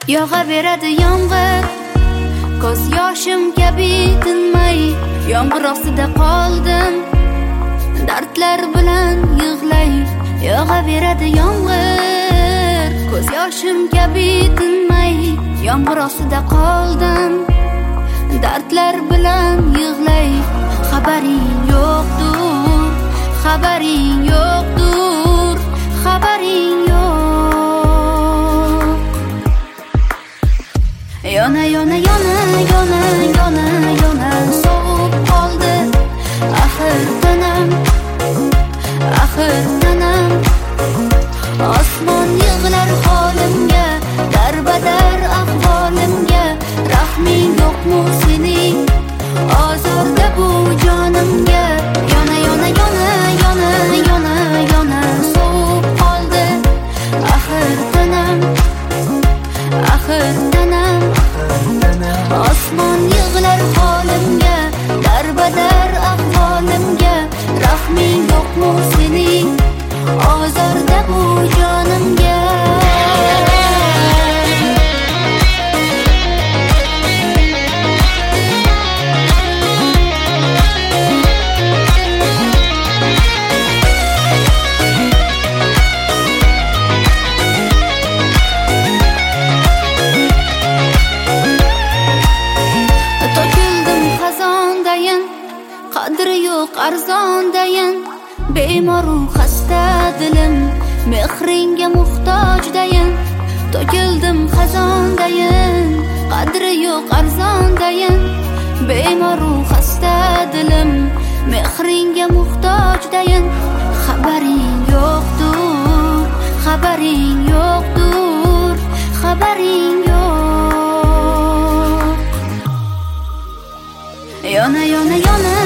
Yog'averadi yomg'ir, ko'z yoshim kabi tinmay, yomg'ir ostida qoldim, dardlar bilan yig'lay. Yog'averadi yomg'ir, ko'z yoshim kabi tinmay, yomg'ir ostida qoldim, dardlar bilan yig'lay. Xabaring yo'qdur, xabaring yo'qdur, xabaring yo'q. Yona yona yona yona yona yona sovib qoldi axir tanam, axir tanam. Osmon yig'lar holimga, darbadar ahvolimga. Rahming yo'qmi sening ozorda bu jonimga? Yona yona yona yona yona yona sovib qoldi axir tanam, axir tanam. Osmon yig'lar holimga, darbadar ahvolimga. Rahming yo'qmi sening ozorda bu jonimga? Qadri yo'q arzondayin, bemoru xasta dilim, mehringga muhtojdayin. To'kildim xazondayin, qadri yo'q arzondayin, bemoru xasta dilim, mehringga muhtojdayin. Xabaring yo'qdur, xabaring yo'qdur, xabaring yo'q. Yona yona yona